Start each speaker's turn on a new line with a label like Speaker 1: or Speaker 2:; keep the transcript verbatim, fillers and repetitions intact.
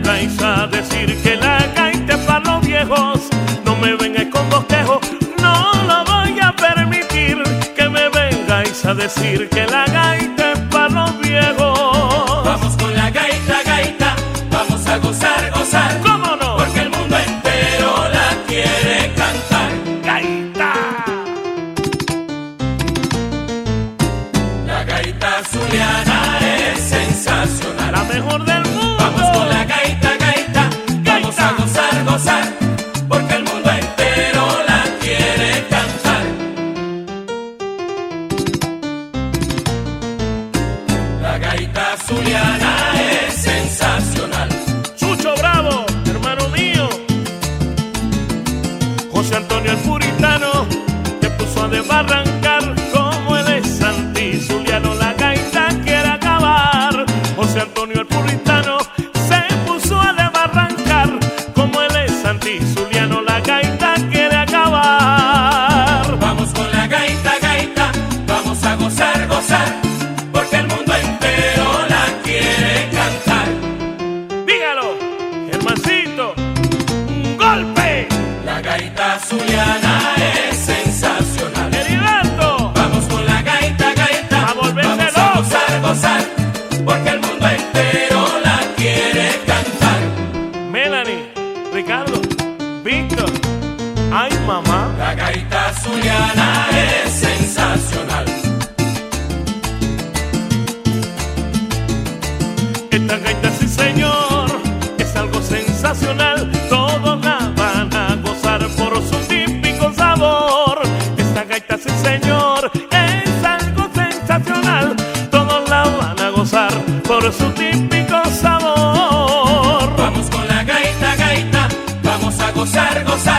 Speaker 1: vengáis a decir que la gaita es para los viejos. No me vengáis con bosquejos, no lo voy a permitir. Que me vengáis a decir que la gaita es para los viejos.
Speaker 2: Vamos con la gaita, gaita, vamos a gozar, gozar.
Speaker 1: ¿Cómo no?
Speaker 2: Porque el mundo entero la quiere cantar.
Speaker 1: ¡Gaita!
Speaker 2: La gaita zuliana es sensacional,
Speaker 1: La mejor del mundo.
Speaker 2: Vamos con la gaita, gaita, vamos a gozar, gozar, porque el mundo entero la quiere cantar. La gaita zuliana es sensacional.
Speaker 1: Chucho Bravo, hermano mío. José Antonio el Puritano, que puso a desbarrancar como él es antizuliano. La gaita quiere acabar. José Antonio el Puritano se puso a desbarrancar como él es antizuliano. La gaita quiere acabar.
Speaker 2: Vamos con la gaita, gaita, vamos a gozar, gozar, porque el mundo entero la quiere cantar.
Speaker 1: Dígalo, hermancito, un golpe.
Speaker 2: La gaita zuliana es sensacional.
Speaker 1: Heriberto,
Speaker 2: Vamos con la gaita, gaita,
Speaker 1: A volverse
Speaker 2: vamos a
Speaker 1: loco.
Speaker 2: gozar, gozar, porque el mundo entero la quiere cantar.
Speaker 1: Melanie, Ricardo, Víctor, ay mamá.
Speaker 2: La gaita zuliana es sensacional.
Speaker 1: Esta gaita, sí señor, es algo sensacional. Todos la van a gozar por su típico sabor. Esta gaita, sí señor, es algo sensacional. Todos la van a gozar por su típico sabor.
Speaker 2: Vamos con la gaita, gaita, vamos a gozar, gozar,